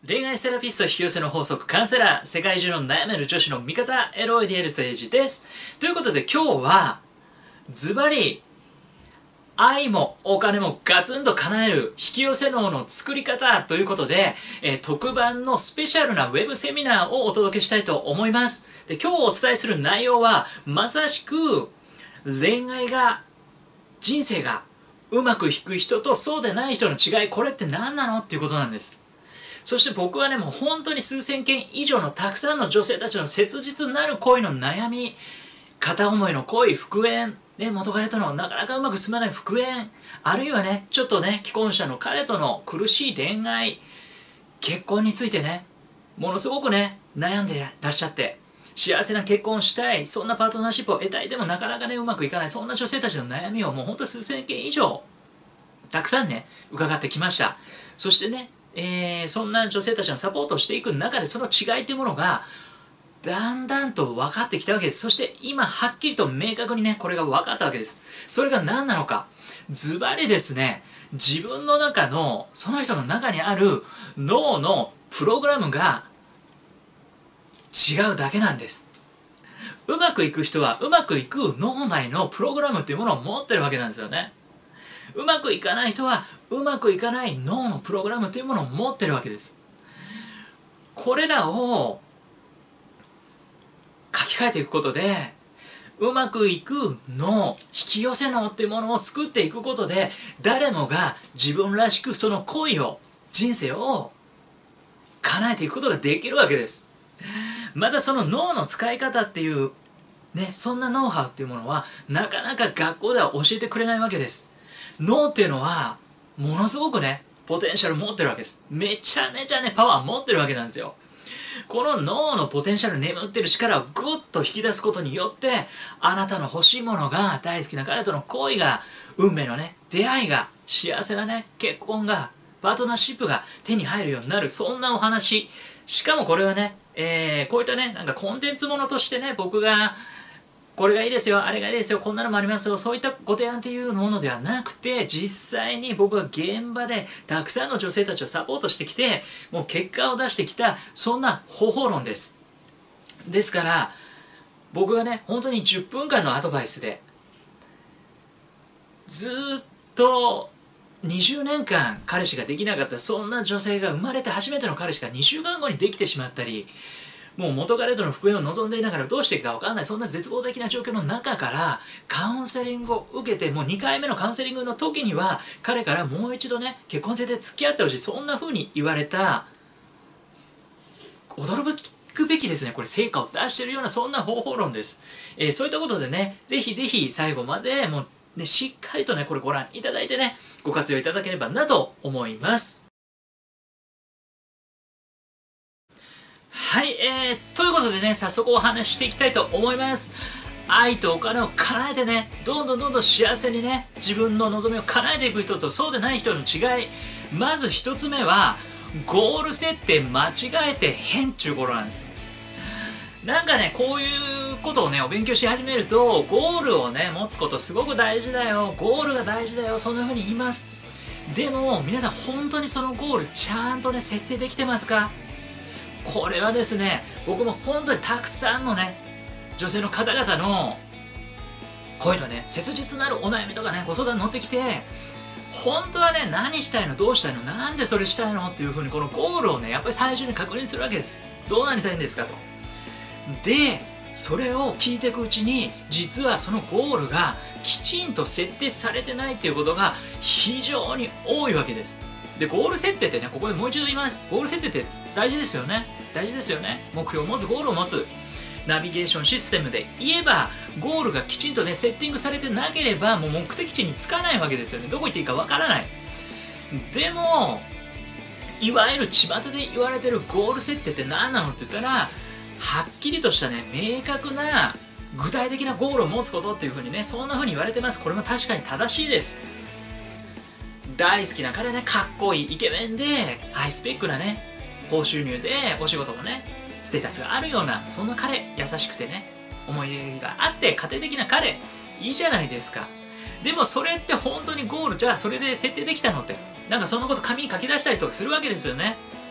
恋愛セラピスト引き寄せの法則カウンセラー、世界中の悩める女子の味方、エロイディエルセージです。ということで今日はズバリ愛もお金もガツンと叶える引き寄せ脳の作り方ということで、特番のスペシャルなウェブセミナーをお届けしたいと思います。で、今日お伝えする内容はまさしく恋愛が人生がうまくいく人とそうでない人の違い、これって何なのっていうことなんです。そして僕はね、もう本当に数千件以上のたくさんの女性たちの切実なる恋の悩み、片思いの恋、復縁、ね、元彼とのなかなかうまく進まない復縁、あるいはね、ちょっとね、既婚者の彼との苦しい恋愛、結婚についてね、ものすごくね、悩んでらっしゃって、幸せな結婚をしたい、そんなパートナーシップを得たい、でもなかなかね、うまくいかない、そんな女性たちの悩みをもう本当数千件以上、たくさんね、伺ってきました。そしてね、そんな女性たちのサポートをしていく中でその違いというものがだんだんと分かってきたわけです。そして今はっきりと明確にねこれが分かったわけです。それが何なのか、ズバリですね、自分の中のその人の中にある脳のプログラムが違うだけなんです。うまくいく人はうまくいく脳内のプログラムっていうものを持ってるわけなんですよね。うまくいかない人はうまくいかない脳のプログラムというものを持ってるわけです。これらを書き換えていくことでうまくいく脳、引き寄せ脳っていうものを作っていくことで誰もが自分らしくその恋を、人生を叶えていくことができるわけです。またその脳の使い方っていうね、そんなノウハウっていうものはなかなか学校では教えてくれないわけです。脳っていうのはものすごくねポテンシャル持ってるわけです。めちゃめちゃねパワー持ってるわけなんですよ。この脳のポテンシャル、眠ってる力をグッと引き出すことによってあなたの欲しいものが、大好きな彼との恋が、運命のね出会いが、幸せなね結婚が、パートナーシップが手に入るようになる、そんなお話。しかもこれはね、こういったねなんかコンテンツものとしてね、僕がこれがいいですよ、あれがいいですよ、こんなのもありますよ、そういったご提案っていうものではなくて、実際に僕が現場でたくさんの女性たちをサポートしてきて、もう結果を出してきた、そんな方法論です。ですから僕がね本当に10分間のアドバイスでずっと20年間彼氏ができなかった、そんな女性が生まれて初めての彼氏が2週間後にできてしまったり、もう元彼との復縁を望んでいながらどうしていいか分かんない、そんな絶望的な状況の中からカウンセリングを受けて、もう2回目のカウンセリングの時には彼からもう一度ね結婚性で付き合ってほしい、そんな風に言われた、驚くべきですね、これ成果を出しているようなそんな方法論です。そういったことでね、ぜひぜひ最後までもうねしっかりとねこれご覧いただいてね、ご活用いただければなと思います。はい、ということでね、早速お話ししていきたいと思います。愛とお金を叶えてね、どんどん幸せにね、自分の望みを叶えていく人とそうでない人の違い。まず一つ目は、ゴール設定間違えて変っちゅうことなんです。なんかね、こういうことをね、お勉強し始めると、ゴールをね、持つことすごく大事だよ、ゴールが大事だよ、そんな風に言います。でも、皆さん本当にそのゴールちゃんとね、設定できてますか？これはですね、僕も本当にたくさんのね女性の方々のこういうのね、切実なるお悩みとかねご相談乗ってきて、本当はね何したいの、どうしたいの、なんでそれしたいのっていう風にこのゴールをねやっぱり最初に確認するわけです。どうなりたいんですかと。でそれを聞いていくうちに、実はそのゴールがきちんと設定されてないっていうことが非常に多いわけです。でゴール設定ってね、ここでもう一度言います。ゴール設定って大事ですよね。大事ですよね。目標を持つ、ゴールを持つ。ナビゲーションシステムで言えば、ゴールがきちんとねセッティングされてなければもう目的地に着かないわけですよね。どこ行っていいかわからない。でもいわゆる巷で言われてるゴール設定って何なのって言ったら、はっきりとしたね明確な具体的なゴールを持つことっていう風にね、そんな風に言われてます。これも確かに正しいです。大好きな彼ね、かっこいいイケメンでハイスペックなね、高収入でお仕事もねステータスがあるような、そんな彼、優しくてね思い入れがあって家庭的な彼、いいじゃないですか。でもそれって本当にゴール、じゃあそれで設定できたのって、なんかそんなこと紙に書き出したりとかするわけですよね。い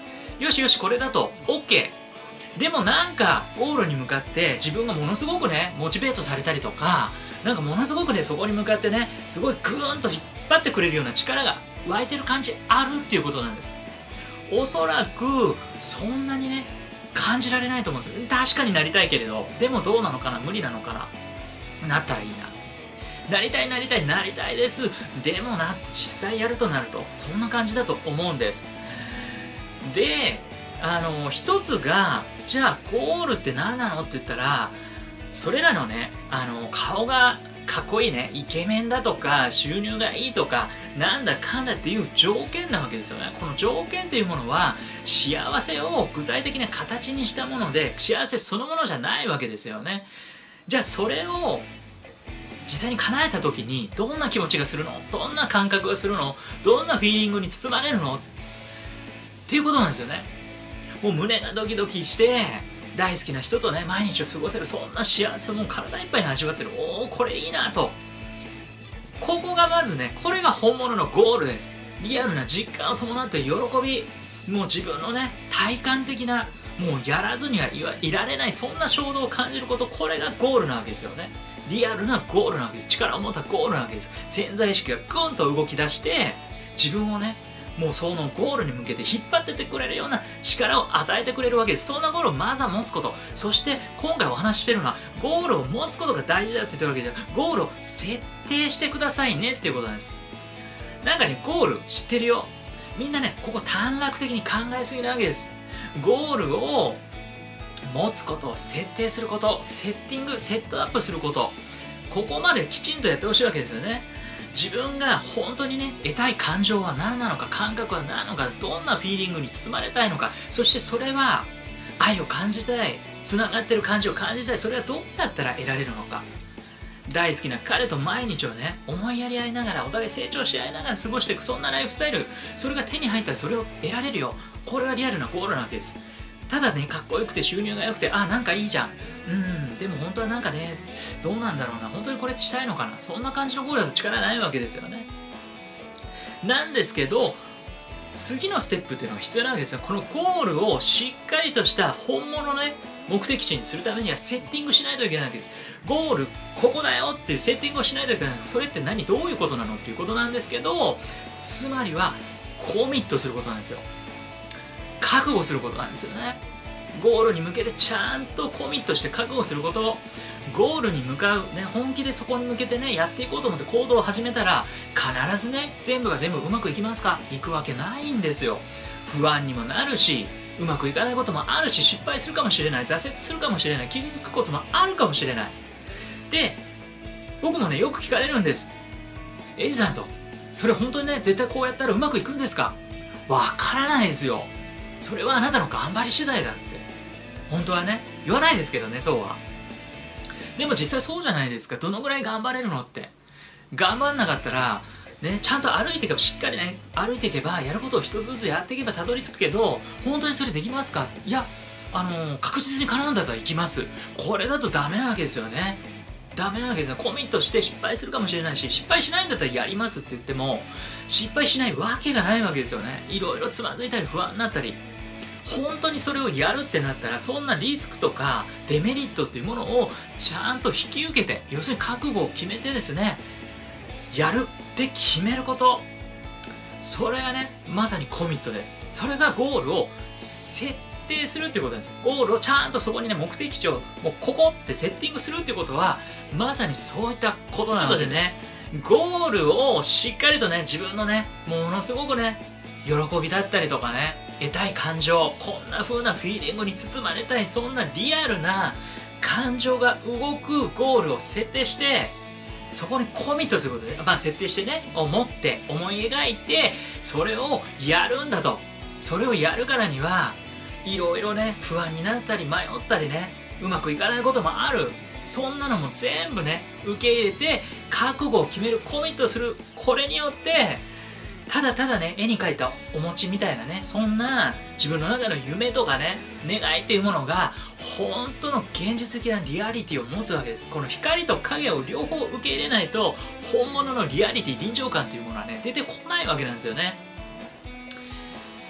よしよしこれだと OK。でもなんかゴールに向かって自分がものすごくねモチベートされたりとか、なんかものすごくねそこに向かってねすごいグーンと引っ張ってくれるような力が湧いてる感じあるっていうことなんです。おそらくそんなにね感じられないと思うんですよ。確かになりたいけれど、でもどうなのかな、無理なのかな、なったらいいな、なりたいなりたいなりたいです、でもなって実際やるとなるとそんな感じだと思うんです。で一つがじゃあゴールって何なのって言ったら、それらのね顔がかっこいいねイケメンだとか収入がいいとかなんだかんだっていう条件なわけですよね。この条件っていうものは幸せを具体的な形にしたもので、幸せそのものじゃないわけですよね。じゃあそれを実際に叶えた時にどんな気持ちがするの、どんな感覚がするの、どんなフィーリングに包まれるのっていうことなんですよね。もう胸がドキドキして大好きな人とね毎日を過ごせる、そんな幸せをもう体いっぱいに味わってる、おおこれいいなと。ここがまずね、これが本物のゴールです。リアルな実感を伴って喜び、もう自分のね体感的な、もうやらずにはいられない、そんな衝動を感じること、これがゴールなわけですよね。リアルなゴールなわけです。力を持ったゴールなわけです。潜在意識がグンと動き出して自分をねもうそのゴールに向けて引っ張ってってくれるような力を与えてくれるわけです。そんなゴールをまずは持つこと、そして今回お話ししてるのはゴールを持つことが大事だって言ってるわけじゃん。ゴールを設定してくださいねっていうことなんです。なんかねゴール知ってるよ、みんなねここ短絡的に考えすぎなわけです。ゴールを持つこと、設定すること、セッティングセットアップすること、ここまできちんとやってほしいわけですよね。自分が本当にね得たい感情は何なのか、感覚は何なのか、どんなフィーリングに包まれたいのか、そしてそれは愛を感じたい、つながってる感じを感じたい、それはどうやったら得られるのか。大好きな彼と毎日をね思いやり合いながらお互い成長し合いながら過ごしていく、そんなライフスタイル、それが手に入ったらそれを得られるよ、これはリアルなゴールなわけです。ただねかっこよくて収入が良くてなんかいいじゃん、でも本当はなんかねどうなんだろうな、本当にこれってしたいのかな、そんな感じのゴールだと力ないわけですよね。なんですけど次のステップっていうのが必要なわけですよ。このゴールをしっかりとした本物のね目的地にするためにはセッティングしないといけないわけです。ゴールここだよっていうセッティングをしないといけないんです。それって何、どういうことなのっていうことなんですけど、つまりはコミットすることなんですよ。覚悟することなんですよね。ゴールに向けてちゃんとコミットして覚悟すること、ゴールに向かう、ね、本気でそこに向けてねやっていこうと思って行動を始めたら必ずね全部が全部うまくいきますか、いくわけないんですよ。不安にもなるし、うまくいかないこともあるし、失敗するかもしれない、挫折するかもしれない、傷つくこともあるかもしれない。で僕もねよく聞かれるんです。エイジさんとそれ本当にね絶対こうやったらうまくいくんですか。わからないですよ、それはあなたの頑張り次第だって本当はね言わないですけどね、そうは。でも実際そうじゃないですか。どのぐらい頑張れるのって、頑張んなかったらねちゃんと歩いていけば、しっかりね歩いていけば、やることを一つずつやっていけばたどり着くけど、本当にそれできますか、いや確実に叶うんだったら行きます、これだとダメなわけですよね。ダメなわけですよ。コミットして失敗するかもしれないし、失敗しないんだったらやりますって言っても失敗しないわけがないわけですよね。いろいろつまずいたり不安になったり、本当にそれをやるってなったらそんなリスクとかデメリットっていうものをちゃんと引き受けて、要するに覚悟を決めてですねやるって決めること、それがねまさにコミットです。それがゴールを設定するっていうことなんです。ゴールをちゃんとそこにね目的地をもうここってセッティングするっていうことはまさにそういったことなのでね、ゴールをしっかりとね自分のねものすごくね喜びだったりとかね得たい感情、こんな風なフィーリングに包まれたい、そんなリアルな感情が動くゴールを設定してそこにコミットすることで、設定してね思って思い描いてそれをやるんだと。それをやるからにはいろいろね不安になったり迷ったりねうまくいかないこともある、そんなのも全部ね受け入れて覚悟を決める、コミットする、これによってただただね絵に描いたお餅みたいなねそんな自分の中の夢とかね願いっていうものが本当の現実的なリアリティを持つわけです。この光と影を両方受け入れないと本物のリアリティ、臨場感っていうものはね出てこないわけなんですよね。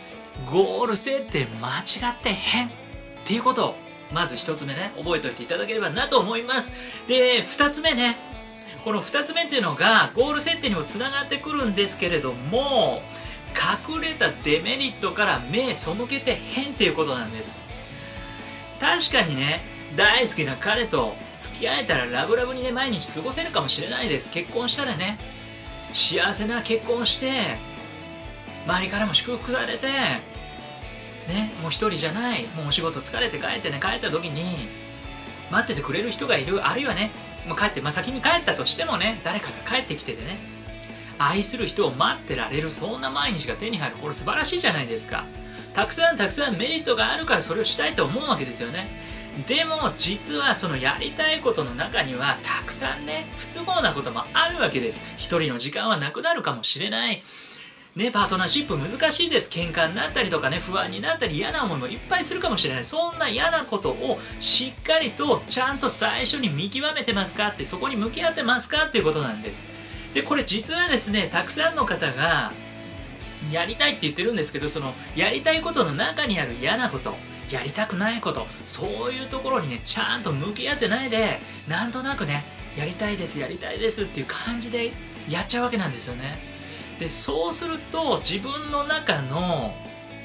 ゴール設定間違ってへんっていうことをまず一つ目ね、覚えておいていただければなと思います。で、二つ目ね、この二つ目っていうのがゴール設定にもつながってくるんですけれども、隠れたデメリットから目背けてへんっていうことなんです。確かにね、大好きな彼と付き合えたらラブラブにね、毎日過ごせるかもしれないです。結婚したらね、幸せな結婚して周りからも祝福されてね、もう一人じゃない、もうお仕事疲れて帰ってね、帰った時に待っててくれる人がいる、あるいはね、もう帰って、先に帰ったとしてもね、誰かが帰ってきててね、愛する人を待ってられる、そんな毎日が手に入る。これ素晴らしいじゃないですか。たくさんメリットがあるからそれをしたいと思うわけですよね。でも実はそのやりたいことの中にはたくさんね、不都合なこともあるわけです。一人の時間はなくなるかもしれないね、パートナーシップ難しいです。喧嘩になったりとかね、不安になったり嫌な思いもいっぱいするかもしれない。そんな嫌なことをしっかりとちゃんと最初に見極めてますかって、そこに向き合ってますかっていうことなんです。で、これ実はですね、たくさんの方がやりたいって言ってるんですけど、そのやりたいことの中にある嫌なこと、やりたくないこと、そういうところにね、ちゃんと向き合ってないで、なんとなくね、やりたいですっていう感じでやっちゃうわけなんですよね。で、そうすると自分の中の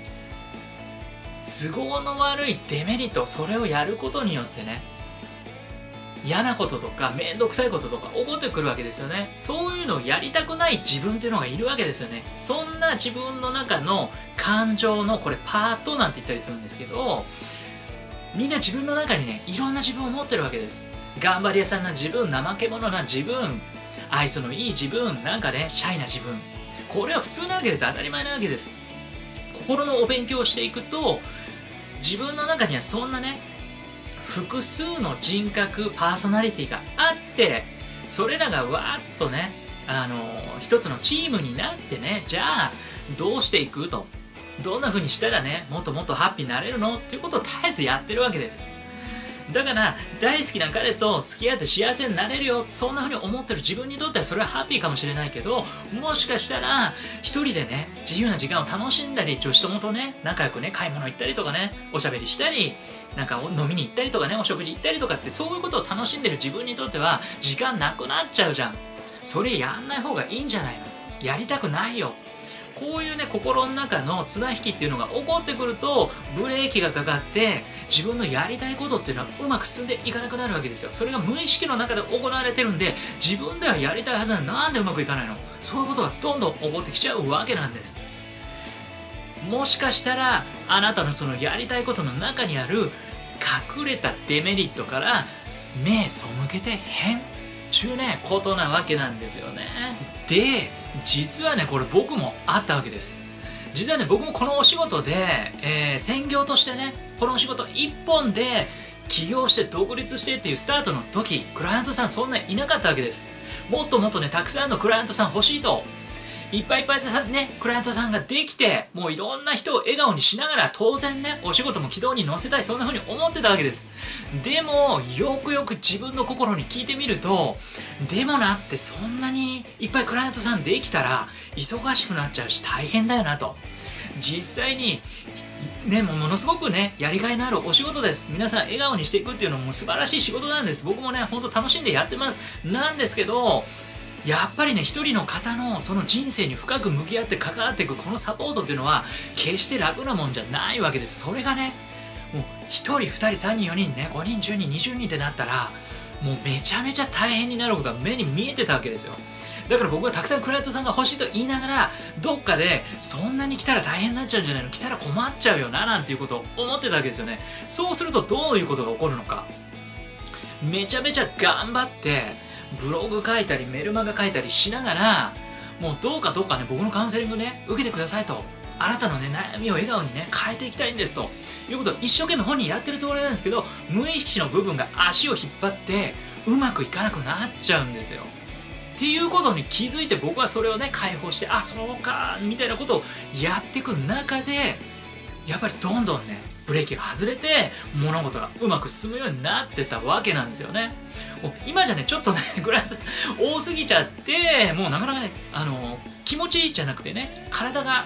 都合の悪いデメリット、それをやることによってね、嫌なこととかめんどくさいこととか起こってくるわけですよね。そういうのをやりたくない自分っていうのがいるわけですよね。そんな自分の中の感情の、これパートなんて言ったりするんですけど、みんな自分の中にね、いろんな自分を持ってるわけです。頑張り屋さんな自分、怠け者な自分、愛想のいい自分、なんかね、シャイな自分、これは普通なわけです。当たり前なわけです。心のお勉強をしていくと、自分の中にはそんなね、複数の人格、パーソナリティがあって、それらがわーっとね、一つのチームになってね、じゃあどうしていくと、どんな風にしたらね、もっともっとハッピーになれるのっていうことを絶えずやってるわけです。だから大好きな彼と付き合って幸せになれるよ、そんな風に思ってる自分にとってはそれはハッピーかもしれないけど、もしかしたら一人でね、自由な時間を楽しんだり、女子友とね、仲良くね、買い物行ったりとかね、おしゃべりしたり、なんか飲みに行ったりとかね、お食事行ったりとかって、そういうことを楽しんでる自分にとっては時間なくなっちゃうじゃん。それやんない方がいいんじゃないの、やりたくないよ。こういうね、心の中の綱引きっていうのが起こってくると、ブレーキがかかって自分のやりたいことっていうのはうまく進んでいかなくなるわけですよ。それが無意識の中で行われてるんで、自分ではやりたいはずなのになんでうまくいかないの、そういうことがどんどん起こってきちゃうわけなんです。もしかしたらあなたのそのやりたいことの中にある隠れたデメリットから目背けてへんちゅうね、ことなわけなんですよね。で、実はね、これ僕もあったわけです。実はね、僕もこのお仕事で、専業としてね、このお仕事一本で起業して独立してっていうスタートの時、クライアントさんそんなにいなかったわけです。もっともっとね、たくさんのクライアントさん欲しいと、いっぱいね、クライアントさんができて、もういろんな人を笑顔にしながら、当然ね、お仕事も軌道に乗せたい、そんな風に思ってたわけです。でも、よくよく自分の心に聞いてみると、でもなって、そんなにいっぱいクライアントさんできたら、忙しくなっちゃうし大変だよなと。実際に、ね、ものすごくね、やりがいのあるお仕事です。皆さん笑顔にしていくっていうのも素晴らしい仕事なんです。僕もね、ほんと楽しんでやってます。なんですけど、やっぱりね、一人の方のその人生に深く向き合って関わっていくこのサポートっていうのは決して楽なもんじゃないわけです。それがね、もう1人2人3人4人ね、5人10人20人ってなったら、もうめちゃめちゃ大変になることが目に見えてたわけですよ。だから僕はたくさんクライアントさんが欲しいと言いながら、どっかでそんなに来たら大変になっちゃうんじゃないの、来たら困っちゃうよな、なんていうことを思ってたわけですよね。そうするとどういうことが起こるのか。めちゃめちゃ頑張ってブログ書いたりメルマガ書いたりしながら、もうどうかね、僕のカウンセリングね、受けてくださいと。あなたのね、悩みを笑顔にね、変えていきたいんですということを一生懸命本人やってるつもりなんですけど、無意識の部分が足を引っ張ってうまくいかなくなっちゃうんですよ。っていうことに気づいて、僕はそれをね、解放して、あ、そうかみたいなことをやっていく中で、やっぱりどんどんね、ブレーキが外れて物事がうまく進むようになってたわけなんですよね。もう今じゃね、ちょっとね、グラス多すぎちゃって、もうなかなかね、気持ちいいじゃなくてね、体が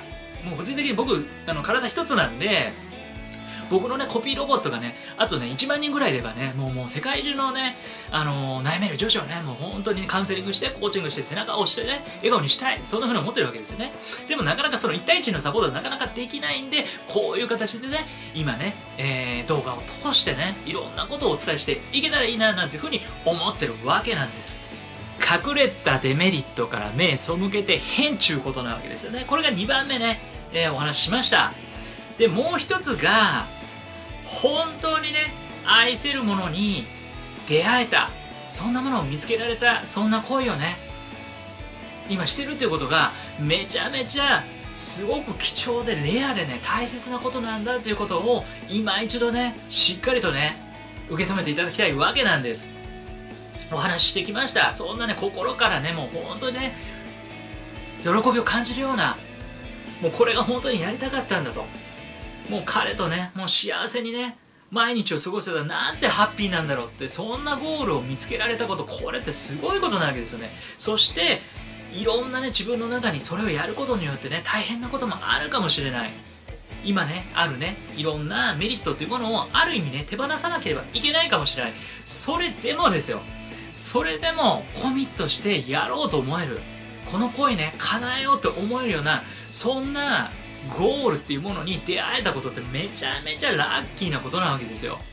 もう物理的に僕体一つなんで、僕のねコピーロボットがねあとね1万人ぐらいいればね、もう世界中のね悩める女子をねもう本当にカウンセリングしてコーチングして背中を押してね笑顔にしたい、そんな風に思ってるわけですよね。でもなかなかその1対1のサポートはなかなかできないんで、こういう形でね今ね、動画を通してねいろんなことをお伝えしていけたらいいななんていう風に思ってるわけなんです。隠れたデメリットから目背けて変ちゅうことなわけですよね。これが2番目ね、お話ししました。でもう一つが、本当にね愛せるものに出会えた、そんなものを見つけられた、そんな恋をね今してるっていうことがめちゃめちゃすごく貴重でレアでね大切なことなんだっていうことを今一度ねしっかりとね受け止めていただきたいわけなんです。お話ししてきました。そんなね心からねもう本当にね喜びを感じるような、もうこれが本当にやりたかったんだと、もう彼とねもう幸せにね毎日を過ごせたらなんてハッピーなんだろうって、そんなゴールを見つけられたこと、これってすごいことなわけですよね。そしていろんなね自分の中にそれをやることによってね大変なこともあるかもしれない。今ねあるねいろんなメリットっていうものをある意味ね手放さなければいけないかもしれない。それでもですよ、それでもコミットしてやろうと思える、この恋ね叶えようって思えるような、そんなゴールっていうものに出会えたことってめちゃめちゃラッキーなことなわけですよ。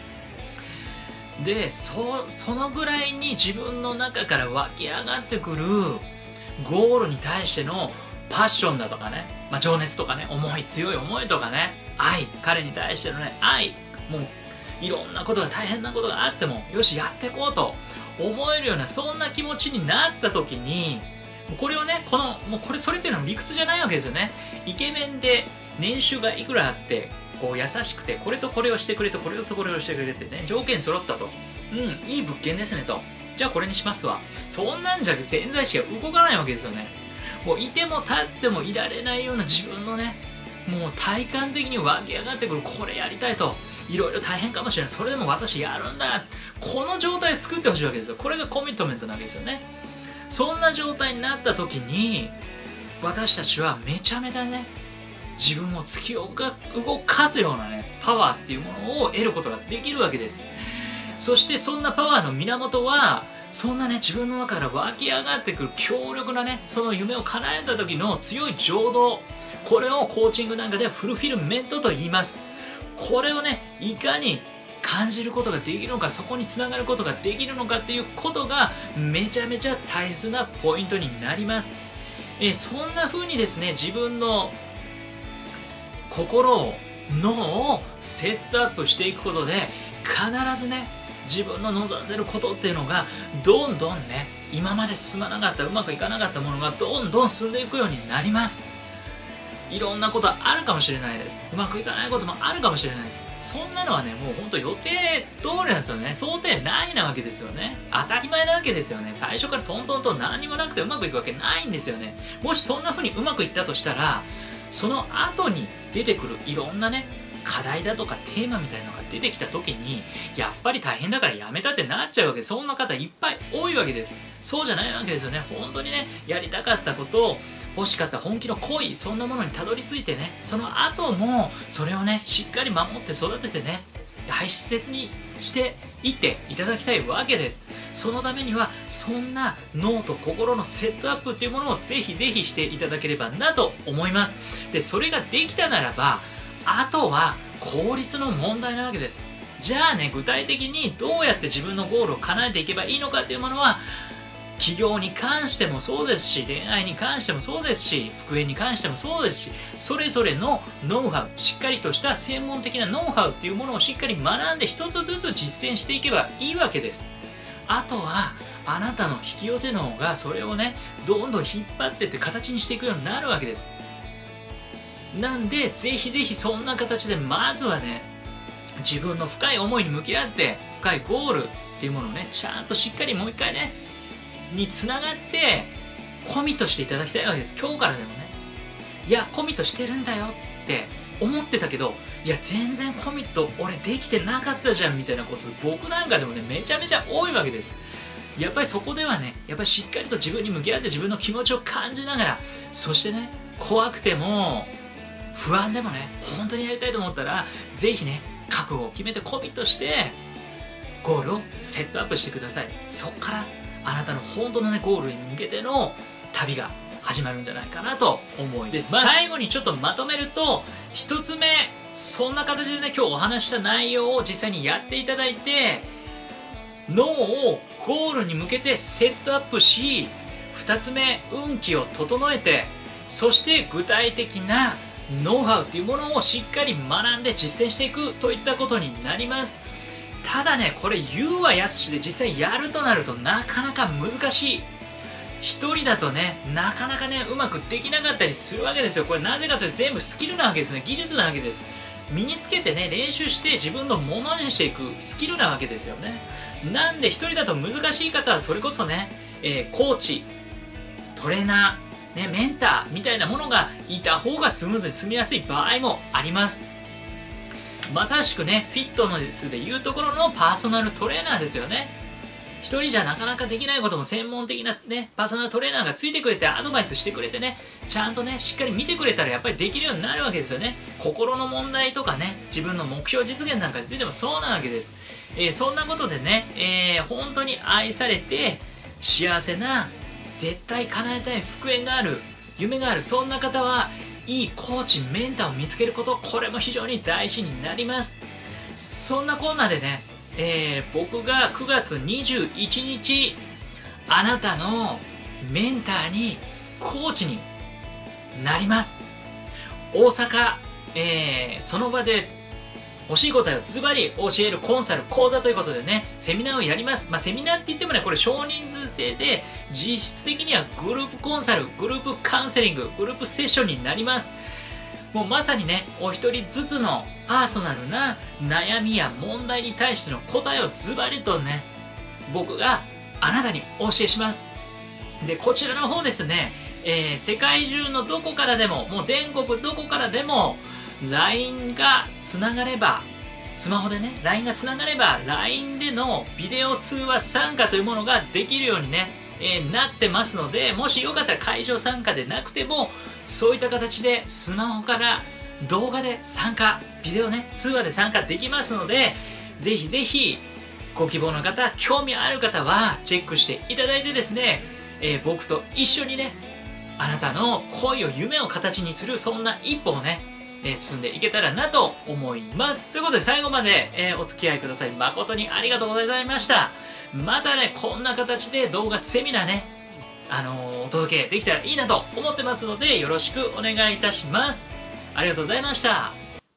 でそのぐらいに自分の中から湧き上がってくるゴールに対してのパッションだとかね、情熱とかね強い思いとかね愛、彼に対してのね愛、もういろんなことが大変なことがあってもよしやっていこうと思えるような、そんな気持ちになった時に、これをねもうそれっていうのは理屈じゃないわけですよね。イケメンで年収がいくらあってこう優しくてこれとこれをしてくれとこれとこれをしてくれってね条件揃ったと、いい物件ですねと、じゃあこれにしますわ、そんなんじゃ潜在意識が動かないわけですよね。もういても立ってもいられないような自分のねもう体感的に湧き上がってくる、これやりたいと、いろいろ大変かもしれない、それでも私やるんだ、この状態を作ってほしいわけですよ。これがコミットメントなわけですよね。そんな状態になった時に私たちはめちゃめちゃね自分を突き動かすようなねパワーっていうものを得ることができるわけです。そしてそんなパワーの源はそんなね自分の中から湧き上がってくる強力なねその夢を叶えた時の強い情動、これをコーチングなんかではフルフィルメントと言います。これをねいかに感じることができるのか、そこにつながることができるのかっていうことがめちゃめちゃ大切なポイントになります。そんな風にですね自分の心を脳をセットアップしていくことで必ずね自分の望んでることっていうのがどんどんね今まで進まなかったうまくいかなかったものがどんどん進んでいくようになります。いろんなことあるかもしれないです。うまくいかないこともあるかもしれないです。そんなのはねもうほんと予定通りなんですよね。想定内なわけですよね。当たり前なわけですよね。最初からトントンと何にもなくてうまくいくわけないんですよね。もしそんな風にうまくいったとしたらその後に出てくるいろんなね課題だとかテーマみたいなのが出てきた時にやっぱり大変だからやめたってなっちゃうわけで、そんな方いっぱい多いわけです。そうじゃないわけですよね。本当にねやりたかったことを欲しかった本気の恋、そんなものにたどり着いてねその後もそれをねしっかり守って育ててね大切にしていっていただきたいわけです。そのためにはそんな脳と心のセットアップっていうものをぜひぜひしていただければなと思います。でそれができたならばあとは効率の問題なわけです。じゃあね具体的にどうやって自分のゴールを叶えていけばいいのかっていうものは起業に関してもそうですし恋愛に関してもそうですし復縁に関してもそうですし、それぞれのノウハウ、しっかりとした専門的なノウハウっていうものをしっかり学んで一つずつ実践していけばいいわけです。あとはあなたの引き寄せ脳がそれをねどんどん引っ張ってって形にしていくようになるわけです。なんでぜひぜひそんな形でまずはね自分の深い思いに向き合って深いゴールっていうものをねちゃんとしっかりもう一回ねにつながってコミットしていただきたいわけです。今日からでもねいやコミットしてるんだよって思ってたけどいや全然コミット俺できてなかったじゃんみたいなこと僕なんかでもねめちゃめちゃ多いわけです。やっぱりそこではねやっぱりしっかりと自分に向き合って自分の気持ちを感じながら、そしてね怖くても不安でもね本当にやりたいと思ったらぜひね覚悟を決めてコミットしてゴールをセットアップしてください。そっからあなたの本当のねゴールに向けての旅が始まるんじゃないかなと思います。最後にちょっとまとめると、1つ目、そんな形でね今日お話した内容を実際にやっていただいて脳をゴールに向けてセットアップし、2つ目運気を整えて、そして具体的なノウハウというものをしっかり学んで実践していくといったことになります。ただねこれ言うはやすしで実際やるとなるとなかなか難しい。一人だとねなかなかねうまくできなかったりするわけですよ。これなぜかというと全部スキルなわけですね。技術なわけです。身につけてね練習して自分のものにしていくスキルなわけですよね。なんで一人だと難しい方はそれこそね、コーチトレーナー、ね、メンターみたいなものがいた方がスムーズに進みやすい場合もあります。まさしくねフィットネスでいうところのパーソナルトレーナーですよね。一人じゃなかなかできないことも専門的なねパーソナルトレーナーがついてくれてアドバイスしてくれてねちゃんとねしっかり見てくれたらやっぱりできるようになるわけですよね。心の問題とかね自分の目標実現なんかについてもそうなわけです。そんなことでね、本当に愛されて幸せな絶対叶えたい復縁がある夢があるそんな方はいいコーチメンターを見つけること、これも非常に大事になります。そんなこんなでね、僕が9月21日あなたのメンターにコーチになります。大阪、その場で欲しい答えをズバリ教えるコンサル講座ということでねセミナーをやります。セミナーって言ってもねこれ少人数制で実質的にはグループコンサル、グループカウンセリング、グループセッションになります。もうまさにねお一人ずつのパーソナルな悩みや問題に対しての答えをズバリとね僕があなたにお教えします。でこちらの方ですね、世界中のどこからでももう全国どこからでもLINE がつながればスマホでね LINE がつながれば LINE でのビデオ通話参加というものができるようにね、なってますので、もしよかったら会場参加でなくてもそういった形でスマホから動画で参加、ビデオね通話で参加できますので、ぜひぜひご希望の方、興味ある方はチェックしていただいてですね、僕と一緒にねあなたの恋を夢を形にするそんな一歩をね進んでいけたらなと思います。ということで最後まで、お付き合いください誠にありがとうございました。またねこんな形で動画セミナーねお届けできたらいいなと思ってますのでよろしくお願いいたします。ありがとうございました。